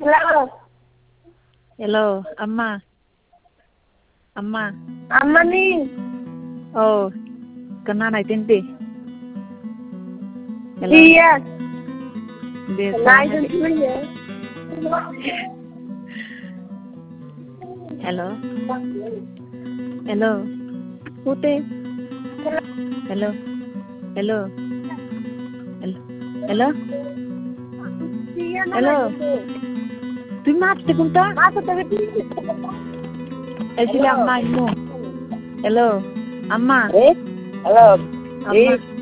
Hello. Hello, Amma. Amma. Amma ni. Oh, kena naik tinti. Hello. Iya. Biasa. Naik tinti ya. Hello. Hello. Putih. Hello. Hello. Hello. Hello. Hello. Tu mati kunta? Sila amma mo. Hello. Amma. Hello. Amma.